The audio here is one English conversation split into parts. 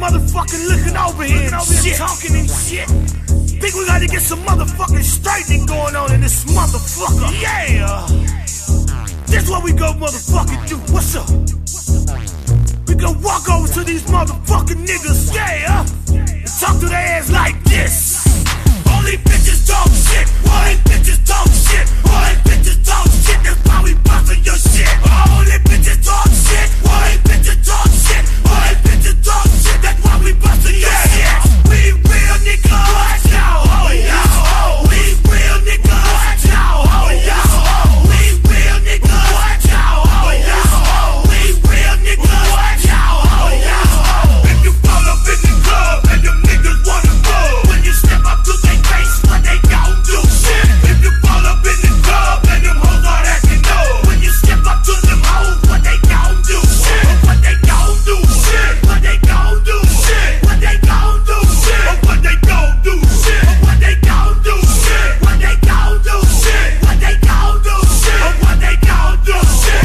motherfucking looking over here and shit, talking and shit. Think we gotta get some motherfucking straightening going on in this motherfucker. Yeah. This what we go motherfucking do. What's up? We gonna walk over to these motherfucking niggas, yeah, and talk to their ass like this. Only bitches talk shit. Only bitches talk shit. Only bitches talk shit. That's why we bustin' your shit. Only bitches talk shit. Only bitches talk shit. Only bitches talk shit. That's why we bustin' your shit. We real niggas. Watch out. Oh yeah. We real niggas. Watch out. Oh yeah. We real niggas. Watch out. Oh yeah. We real niggas. Watch out. Oh yeah. If you fall up in the club and them niggas wanna go, when you step up to their face, what they gon' do? Shit. If you fall up in the club and them hoes are acting no, when you step up to them hoes, what they gon' do? Shit. What they gon' do? Shit. What they gon' do? Shit. What they gon' do? Shit. What they gon' do? Shit. What they gon' do? Shit. What they gon' do? Shit. What they gon' do? Shit. What they gon' do? Shit.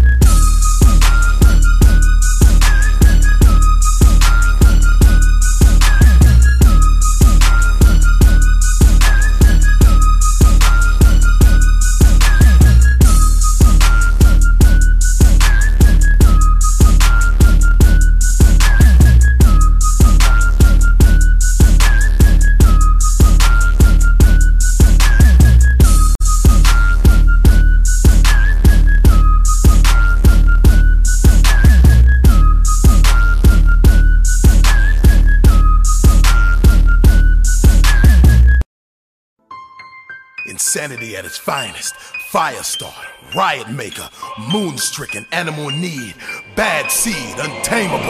Insanity at its finest. Firestarter, riot maker, moon-stricken, animal in need, bad seed, untamable.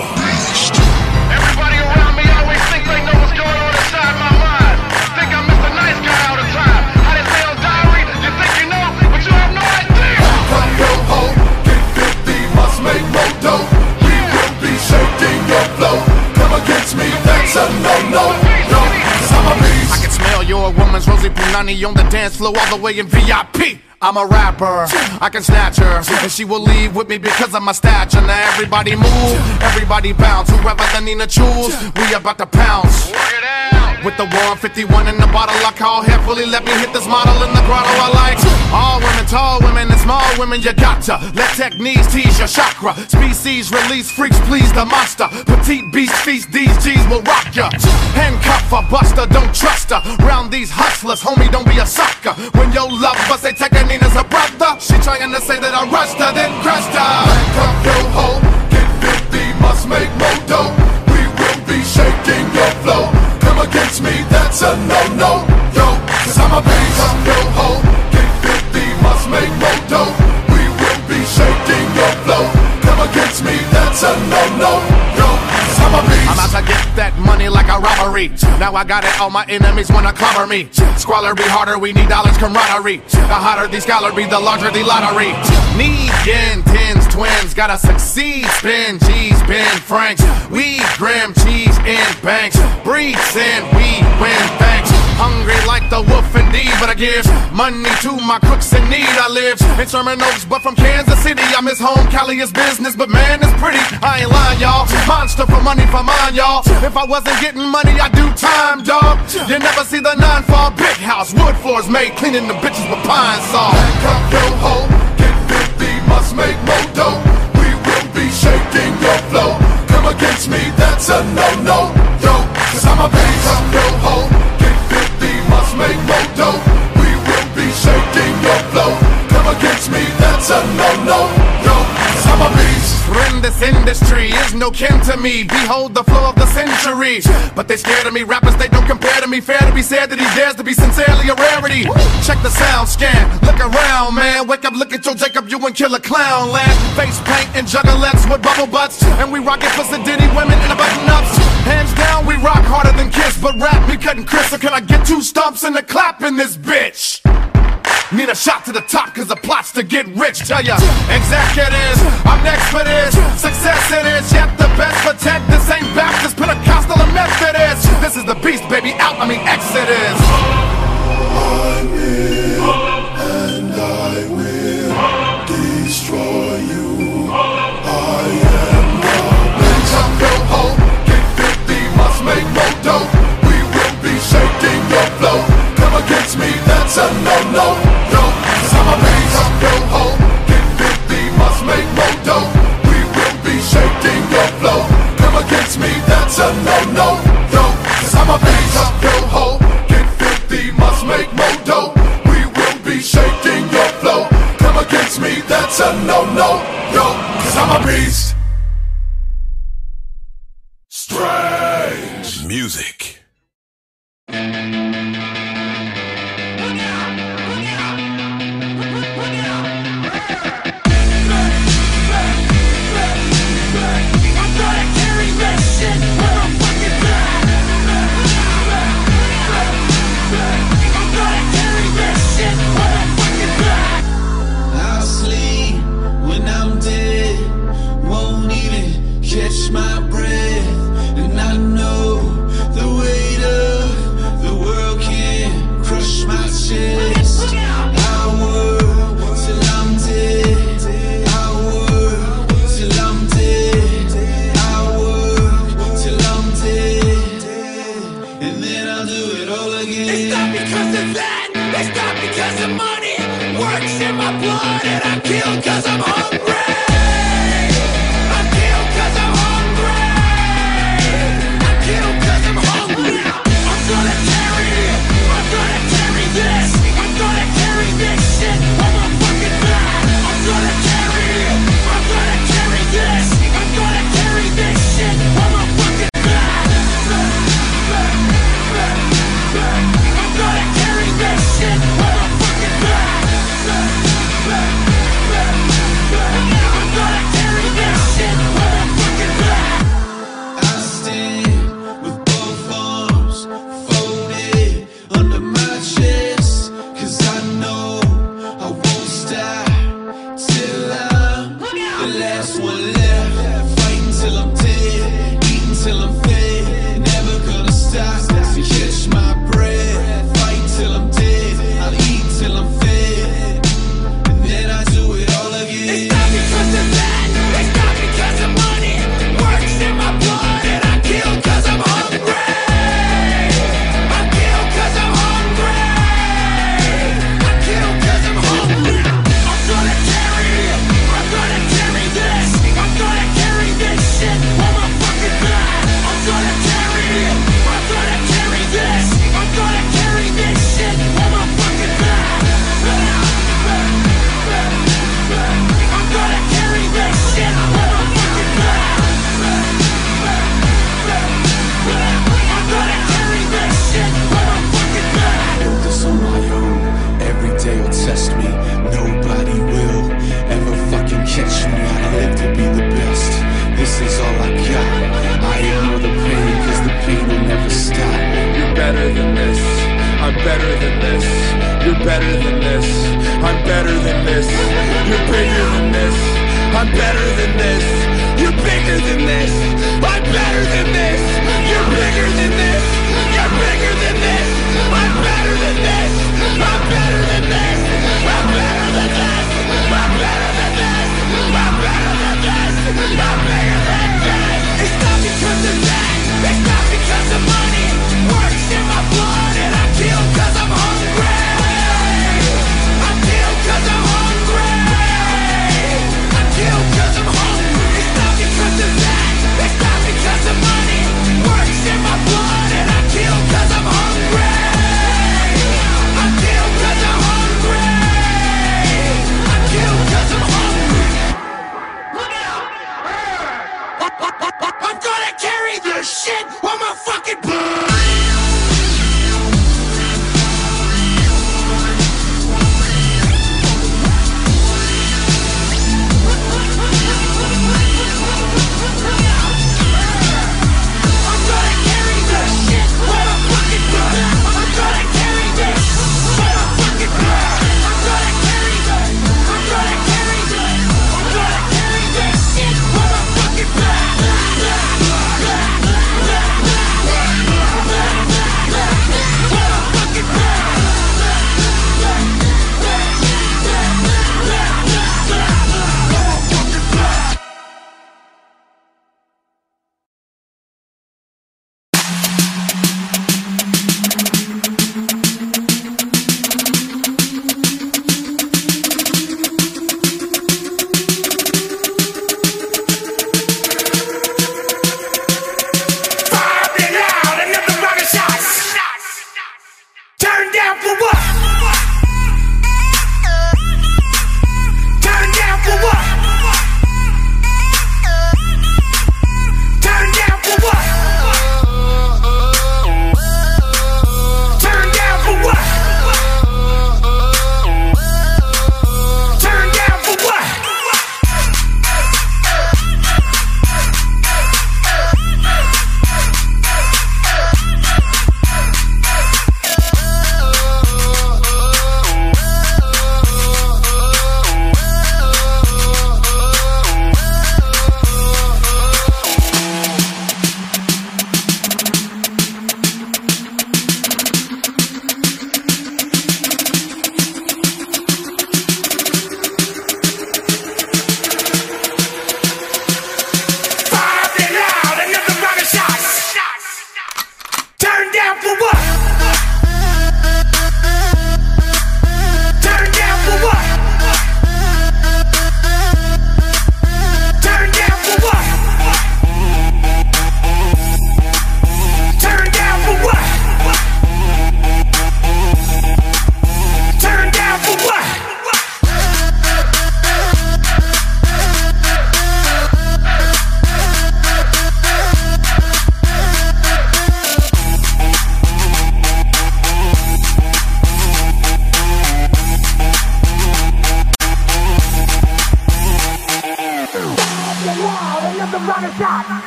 Everybody around me always think they know what's going on inside my mind. Think I'm Mr. Nice Guy all the time. How they say on Diary, you think you know, but you have no idea. Come yo ho, get 50, must make more dough. We will be shaking your flow. Come against me, that's a no-no. No, 'cause I'm a beast. I can smell your woman's Rosie Punani on the dance floor all the way in VIP. I'm a rapper, I can snatch her, and she will leave with me because of my stature. Now everybody move, everybody bounce. Whoever the Nina choose, we about to pounce. With the 151 in the bottle, I call heavily. Let me hit this model in the grotto. I like all women, tall women, and small women. You gotcha. Let techniques tease your chakra. Species release, freaks please the monster. Petite beast feast, these G's will rock ya. Handcuff a buster, don't trust her. Round these hustlers, homie, don't be a sucker. When your love bust, they take her Nina's a brother. She trying to say that I rushed her, then crushed her. Come yo ho, get 50, must make more dough. We will be shaking your flow. Come against me, that's a no-no. Yo, 'cause I'm a beast. Come yo ho, get 50, must make more dough. We will be shaking your flow. Come against me, that's a no-no. Yo, 'cause I'm a beast. I'm out to get that money like a robbery. Now I got it, all my enemies wanna clobber me. Squalor be harder, we need dollars camaraderie. The hotter the scholarly, the larger the lottery. Need yen, tens, twins, gotta succeed. Spin, G's, Ben, Franks. We grim, cheese in banks. Breathe sin, we win thanks. Hungry like the wolf indeed, but I give money to my crooks in need. I live in Sherman Oaks, but from Kansas City. I miss home, Cali is business, but man, it's pretty. I ain't lying, y'all. Monster for money for mine, y'all. If I wasn't getting money, I'd do time, dog. You never see the 9-fall big house. Wood floors made, cleaning the bitches with pine saw. Come yo ho, get 50, must make more dough. We will be shaking your flow. Come against me, that's a no-no. Yo, 'cause I'm a beast. Come yo ho, get 50, must make more dough. We will be shaking your flow. Come against me, that's a no-no. Yo, 'cause I'm a beast. Friend, this industry is no kin to me. Behold the flow of the century. But they scared of me. Rappers, they don't compare to me. Fair to be said that he dares to be sincerely a rarity. Check the sound scan. Look around, man. Wake up, look at your Jacob, you and Killer Clown land. Face paint and juggalettes with bubble butts. And we rock it for Sadiddy women in the button-ups. Hands down, we rock harder than Kiss. But rap, we cutting Chris. So can I get 2 stumps and a clap in this bitch? Need a shot to the top cause the plot's to get rich. Tell ya, executives, I'm next for this. Success it is, yet the best protect. This ain't Baptist, Pentecostal, or Methodist. This is the beast, baby, out, I mean Exodus. I'm in, and I will destroy you. I am the bitch. I'm yo ho, get 50, music. Catch my breath, and I know the weight of the world can crush my chest. I work till I'm dead. I work till I'm dead. I work till I'm dead, and then I'll do it all again. It's not because of that, it's not because of money. Works in my blood, and I kill 'cause I'm hungry.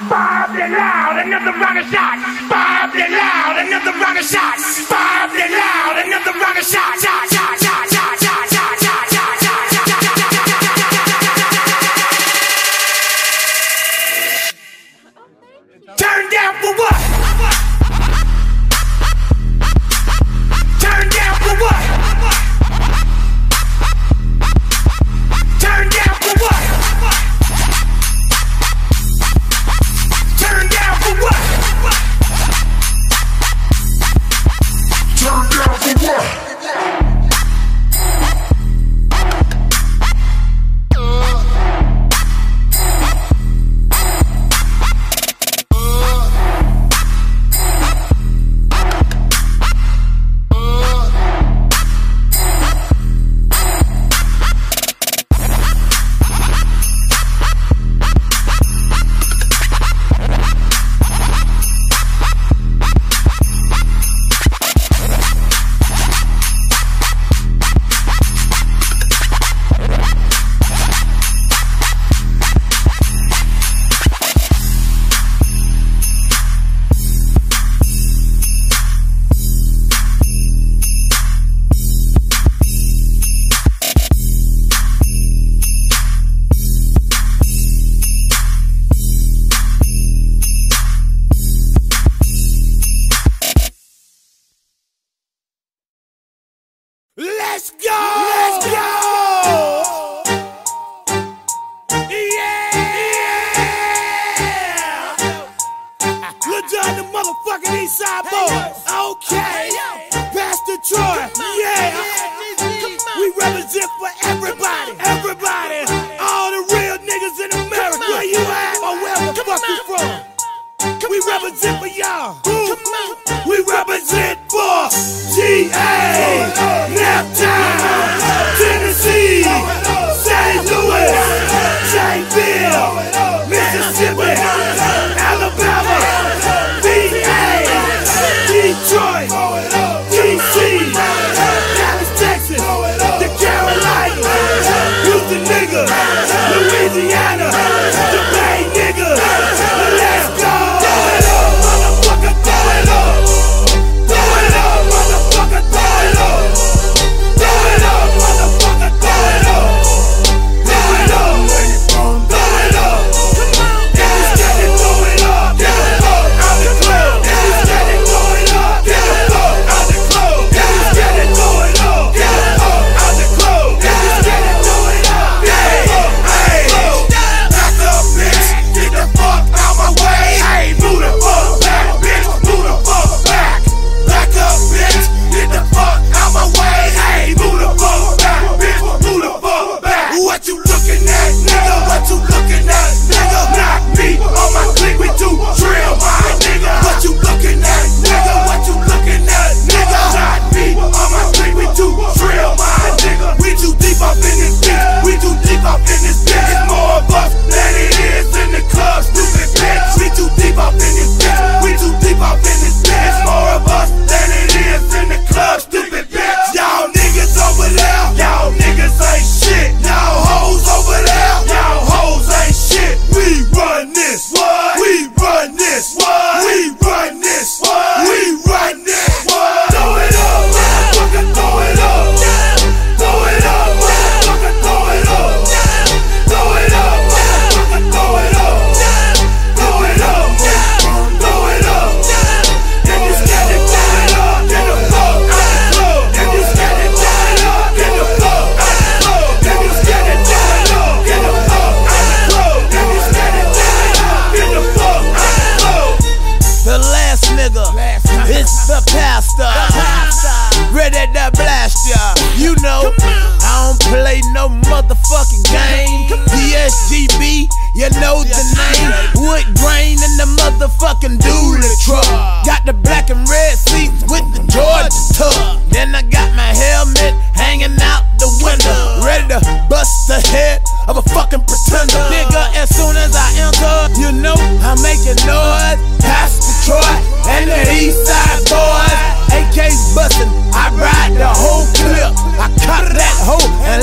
Bob the loud, another round of shots. Bob the loud, another round of shots. Bob the loud, another round of shots. Turn down for what? Turn down for what? Turn down for what? Turn down for what? Turn down for what? Let's go! Let's go! Yeah! Lil Jon, the motherfucking Eastside Boys. Okay. Pastor Troy. Yeah. We represent for everybody. Everybody. All the real niggas in America. Where you at? Or wherever the fuck you from. We represent for y'all. We represent for GA, Naptown, Tennessee, St. Louis, Jacksonville, Mississippi, Alabama, VA, Detroit, DC, Dallas, Texas, the Carolinas, Houston niggas, Louisiana, the Bay niggas. Let's go!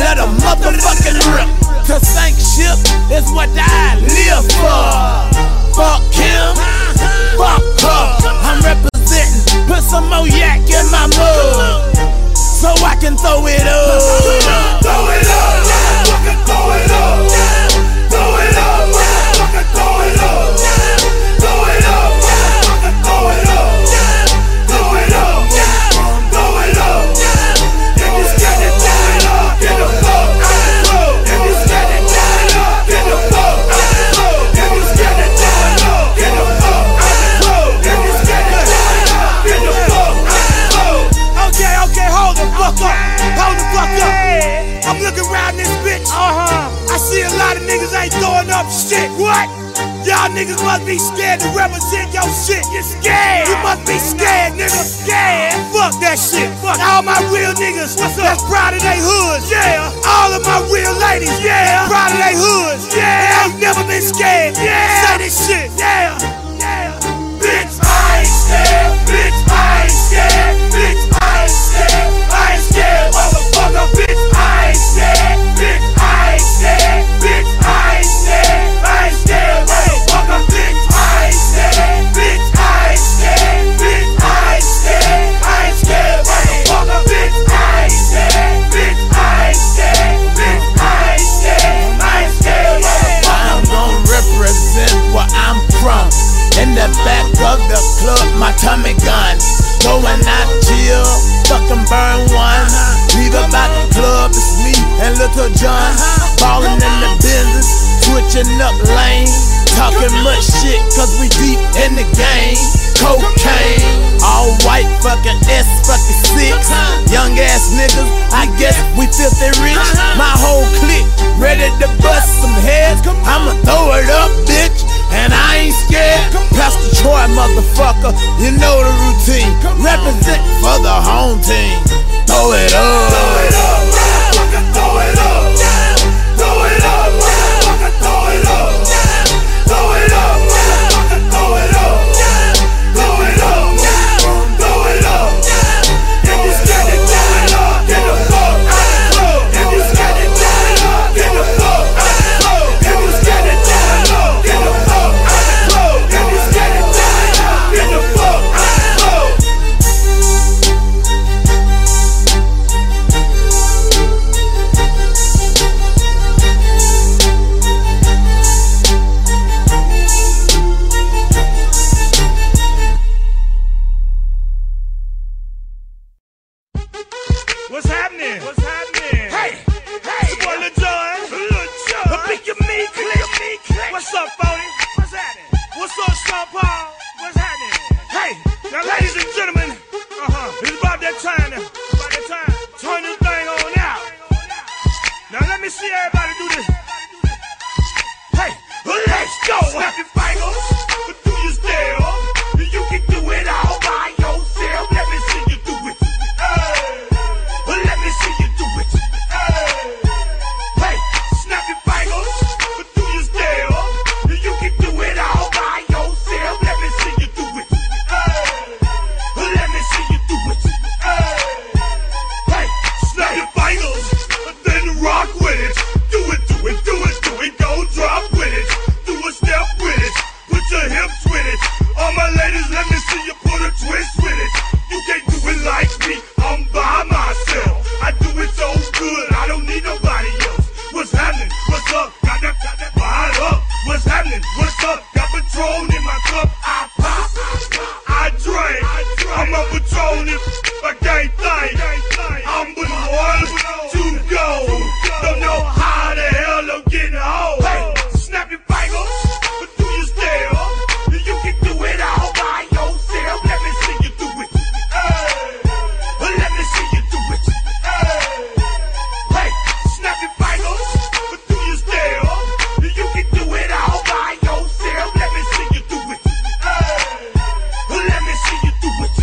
To sink ship is what I live for. Fuck him, fuck her. I'm representing, put some more yak in my mug, so I can throw it up. Throw it up, fucking throw it up. Throw it up, fucking throw it up. Throw it up, fucking throw it up. Throw it up, throw it up. If you scared to throw it up, get the fuck out the club. If you scared to throw it up, get the fuck out the club. If you scared to throw it up, get the fuck out the club. If you scared to throw it up, get the fuck out the club. Okay, hold the fuck up. Hold the fuck up. I'm looking around this bitch. I see a lot of niggas ain't throwing up shit. What? Y'all niggas must be scared to represent your shit. You're scared. You must be scared, nigga. Scared. Fuck that shit. Fuck all my real niggas. What's up? That's proud of they hoods. Yeah. All of my real ladies. Yeah. Proud of they hoods. Yeah. They ain't never been scared. Yeah. Say this shit. Yeah. Yeah. Bitch, I ain't scared. Bitch, I ain't scared. Bitch, I ain't scared. I ain't scared, motherfucker. Bitch, I ain't scared. Bitch, I ain't scared. Bitch, I ain't scared. I ain't scared, motherfucker. Bitch, I ain't scared. Bitch, I ain't scared. Bitch, I ain't scared. I ain't scared, motherfucker. Bitch, I ain't scared. Bitch, I ain't scared. Bitch, I ain't scared. I ain't scared, motherfucker. I'm gonna represent where I'm from. In the back of the club, my Tommy gun. Going out chill, fucking burn one. Leave about the club, it's me and Little John. Ballin' in the business, switching up lanes. Talking much shit, cause we deep in the game. Cocaine, all white fucking S fucking 6. Young ass niggas, I guess we filthy rich. My whole clique, ready to bust some heads. I'ma throw it up, bitch, and I ain't scared. Pastor Troy, motherfucker, you know the routine. Represent for the home team. Throw it up. Throw it up, fucking throw it up. Throw it up, fucking throw it up. Throw it up, fucking throw it up. Throw it up, throw it up. If you scared to throw it up, get the fuck out the club. If you scared to throw it up, get the fuck out the club. If you scared to throw it up, get the fuck out the club. If you scared to throw it up, get the fuck out the club. What's happening? What's happening? Hey, it's your boy Lil Jon. I pick your meat click. What's up, Phony? What's happening? What's up, Sean Paul? What's happening? Hey, now ladies and gentlemen, it's about that time now. About that time. Turn this thing on out. Now let me see everybody do this. Hey, let's go. Snap your fingers, but do you still? You can do it all by yourself. Let me see you do it. Let me see you do it. Hey, snap your fingers, but do you still? You can do it all by yourself. Let me see you do it. Let me see you do it. Hey, snap your fingers, then rock with it. Do it, do it, do it, do it. Go drop with it. Do a step with it. Put your hips with it. All my ladies, let me see you put a twist with it. You can't do it like me. I'm by myself. I do it so good, I don't need nobody else. What's happening? What's up? Got that fired up. What's happening? What's up? Got Patron in my cup. I pop, I drink. I'm a Patron if I can't think. I'm with one to go. Don't know how the hell I'm getting home. Hey, snap your fingers, but do you still? You can do it all by yourself. Let me see you do it. Let me see you do it. Hey, snap your fingers, but do you still? You can do it all by yourself. Let me see you do it. Let me see you do it.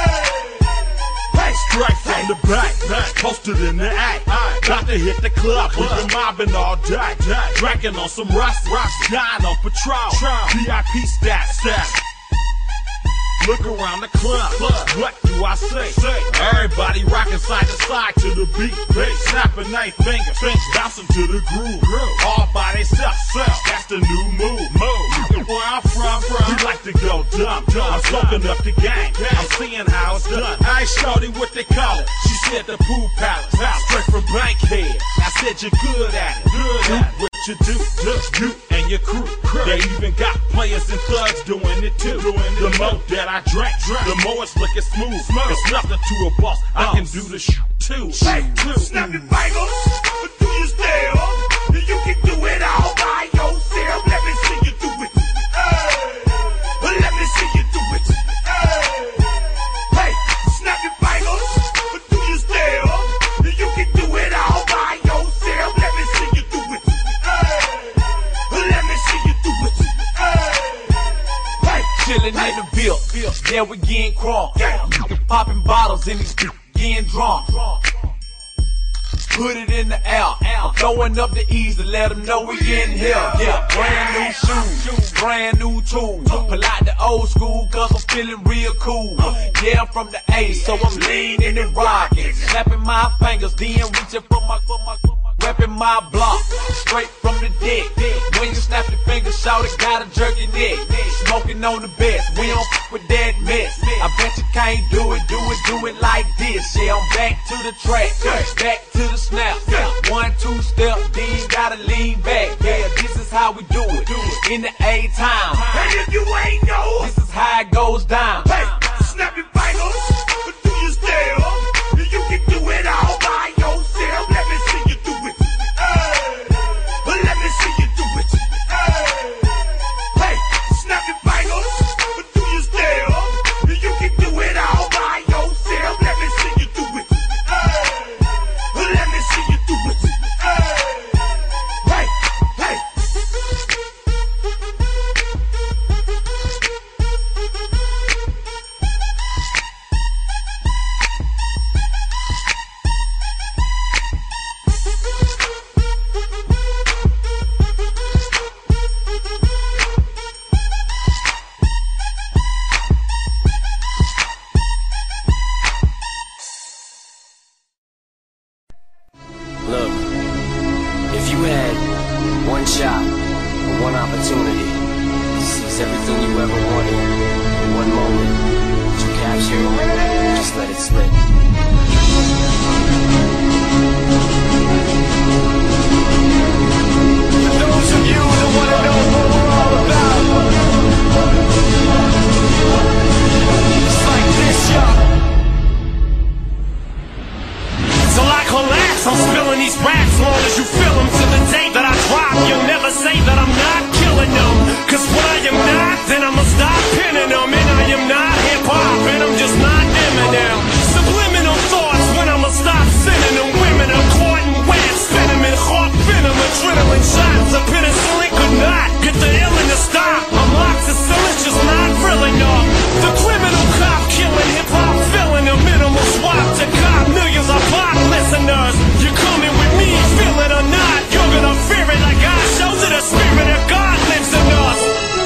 Hey, Straight from the back, posted in the act. Got to hit the club, we've been mobbing all day. Drinking on some rocks, dying on Patron. VIP stats. Look around the club. What do I say? Everybody rocking side to side to the beat. Snapping their fingers, bouncing to the groove. All by themselves. That's the new move. Where I'm from, we like to go dumb. I'm soaking up the game. I'm seeing how it's done. I ain't shorty what they call it. She said the pool palace. Straight from Bankhead. I said you're good at it. Do what you do. You and your crew. They even got players and thugs doing it too. The more that I drink, the more it's looking smooth. It's nothing to a boss. I can do the too. Snap your fingers, do your style. You can do it all by yourself. Let me see you do it. Let me see you do it. Hey, snap your fingers, do your style. You can do it all by yourself. Let me see you do it. Let me see you do it. Hey, chillin' in the bill, yeah, we getting crunk. Popping bottles in these getting drunk. Put it in the air. I'm throwing up the E's to let them know we in here. Yeah, brand new shoes, brand new tools. Pull out the old school cause I'm feeling real cool. Yeah, I'm from the A, so I'm leaning and rocking. Snapping my fingers, then reaching for my reppin' my block, straight from the deck. When you snap your fingers, shout it, gotta jerk your neck. Smoking on the best, we don't f with that mess. I bet you can't do it like this. Yeah, I'm back to the track, back to the snap. 1, 2 step, then you gotta lean back. Yeah, this is how we do it, in the A time. and if you ain't know, This is how it goes down. hey, snap your fingers, do your style. You can do it all by yourself. Let me see you do it. Let me see you do it. Hey, snap your fingers, do your style. You can do it all by yourself. Let me see you do it. Let me see you do it. Hey, hey. Look, if you had one shot or one opportunity to seize everything you ever wanted in one moment, would you capture it? Just let it slip. For those of you that want to know what we're all about, it's like this, y'all. So I collapse, I'm spilling these raps long as you feel them. To the day that I drop, you'll never say that I'm not killing them. Cause when I am not, then I'ma stop pinning them. And I am not hip-hop, and I'm just not Eminem. Subliminal thoughts when I'ma stop sending them. Women are caught in web, spin them in heart venom. Adrenaline shots, a penicillin could not get the illness to stop. I'm locked to it's just not real enough. The criminal cop killing hip-hop, filling a minimal swap to cop millions of pop listeners. You're coming with me, feel it or not. You're gonna fear it like God shows it. The spirit of God lives in us.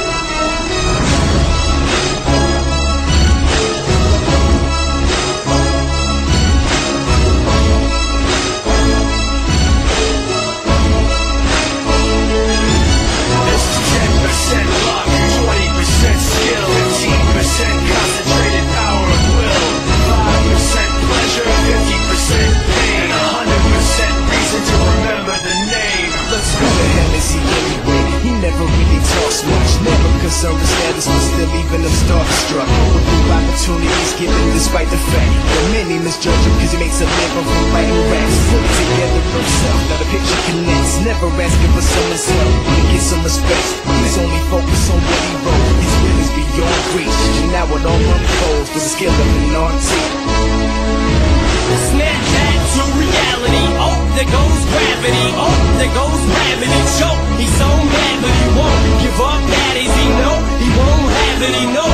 This is 10% luck, 20% skill, 15% concentrated power of will, 5% pleasure, 50% pain, 100% reason to remember the name. Let's go to him as he anyway. He never really talks much, never concerned with status, but still leaving him starstruck. With new opportunities given despite the fact that many misjudge him because he makes a living from writing raps. Put it together himself, now the picture connects. Never asking for someone's help to get some respect. He's only focused on what he wrote. His will is beyond reach, and now it all unfolds with the skill of an artist. Snap back to reality. Oh, there goes gravity. Oh, there goes gravity. Choke. He's so mad, but he won't give up that easy. No, he won't have it. He knows